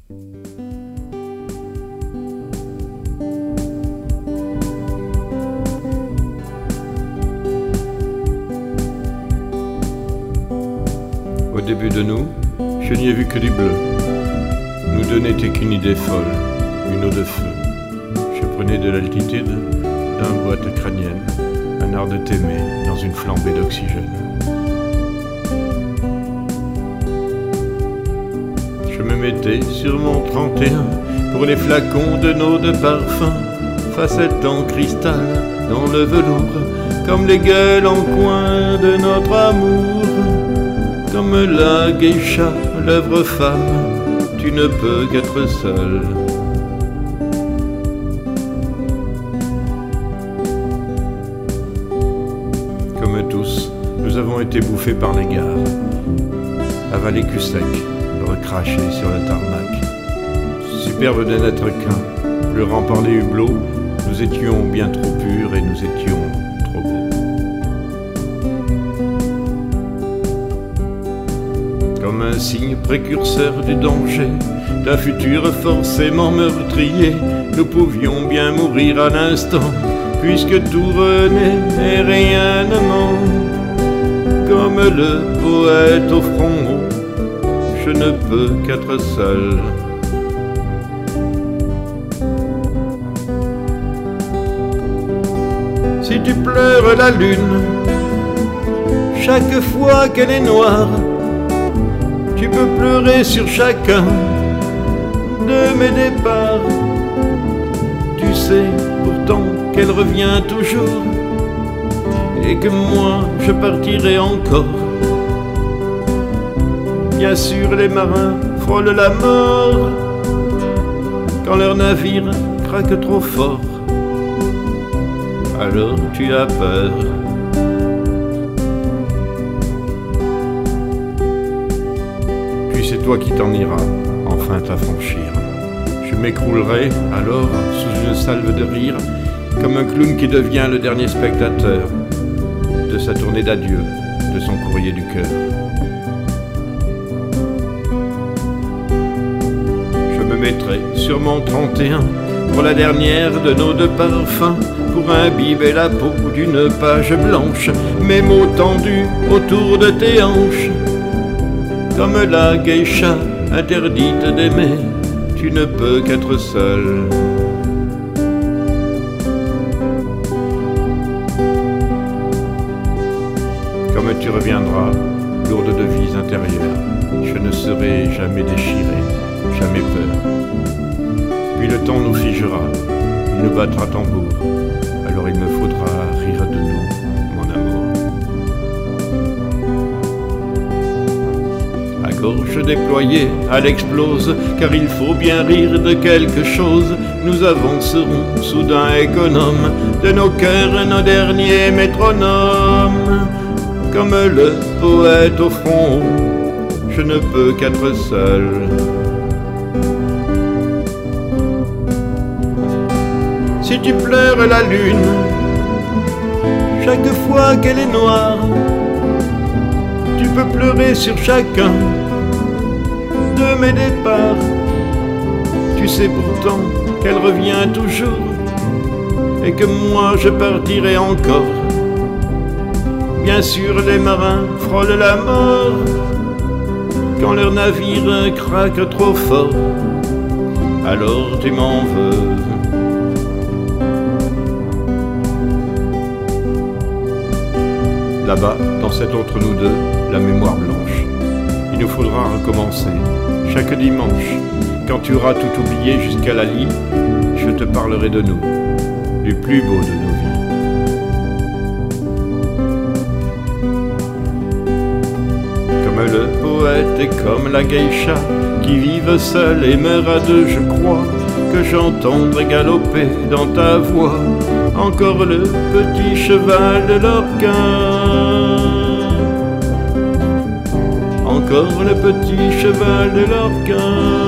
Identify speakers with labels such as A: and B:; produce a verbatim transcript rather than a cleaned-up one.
A: Au début de nous, je n'y ai vu que du bleu. Nous deux n'étaient qu'une idée folle, une eau de feu. Je prenais de l'altitude d'un boîte crânienne, un art de t'aimer dans une flambée d'oxygène. Je me mettais sur mon trente et un pour les flacons de nos deux parfums, facettes en cristal dans le velours, comme les gueules en coin de notre amour. Comme la geisha, l'œuvre femme, tu ne peux qu'être seule. Comme tous, nous avons été bouffés par les gares, avalés cul sec, recrachés sur le tarmac. Superbe de n'être qu'un, pleurant par les hublots, nous étions bien trop purs et nous étions trop beaux. Comme un signe précurseur du danger, d'un futur forcément meurtrier, nous pouvions bien mourir à l'instant, puisque tout renaît et rien ne ment. Comme le poète au front haut, je ne peux qu'être seul. Si tu pleures la lune, chaque fois qu'elle est noire, tu peux pleurer sur chacun de mes départs. Tu sais pourtant qu'elle revient toujours et que moi je partirai encore. Bien sûr les marins frôlent la mort quand leur navire craque trop fort. Alors tu as peur. C'est toi qui t'en iras, enfin t'affranchir. Je m'écroulerai alors sous une salve de rire, comme un clown qui devient le dernier spectateur de sa tournée d'adieu, de son courrier du cœur. Je me mettrai sur mon trente et un pour la dernière de nos deux parfums, pour imbiber la peau d'une page blanche, mes mots tendus autour de tes hanches. Comme la geisha interdite d'aimer, tu ne peux qu'être seul. Comme tu reviendras, lourde de vies intérieures, je ne serai jamais déchiré, jamais peur. Puis le temps nous figera, il nous battra tambour, alors il me faudra rire de nous, mon amour. Gorge déployée, elle explose, car il faut bien rire de quelque chose. Nous avancerons soudain économes de nos cœurs, nos derniers métronomes. Comme le poète au front haut, je ne peux qu'être seul. Si tu pleures la lune, chaque fois qu'elle est noire, tu peux pleurer sur chacun de mes départs. Tu sais pourtant qu'elle revient toujours et que moi je partirai encore. Bien sûr les marins frôlent la mort quand leur navire craque trop fort. Alors tu m'en veux. Là-bas, dans cet autre nous deux, la mémoire blanche. Il nous faudra recommencer, chaque dimanche. Quand tu auras tout oublié jusqu'à la lie, je te parlerai de nous, du plus beau de nos vies. Comme le poète et comme la geisha, qui vivent seuls et meurent à deux, je crois que j'entendrai galoper dans ta voix encore le petit cheval de l'Orquin. Encore le petit cheval de l'Orquin.